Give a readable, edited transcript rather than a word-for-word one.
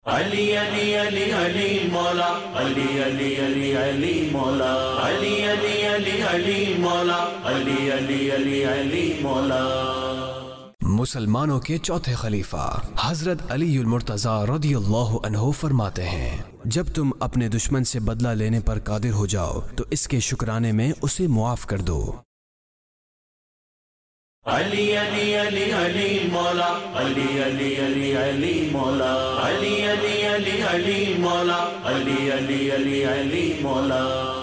अली अली अली अली मौला, अली अली अली अली मौला, अली अली अली अली मौला, अली अली अली अली मौला। मुसलमानों के चौथे खलीफा हजरत अलीउल मुर्तज़ा रदियल्लाहु अन्हु फरमाते हैं, जब तुम अपने दुश्मन से बदला लेने पर कादिर हो जाओ तो इसके शुक्राने में उसे मुआफ कर दो। अली अली अली अली मौला, अली अली अली अली मौला, अली अली अली अली मौला, अली अली अली अली मौला।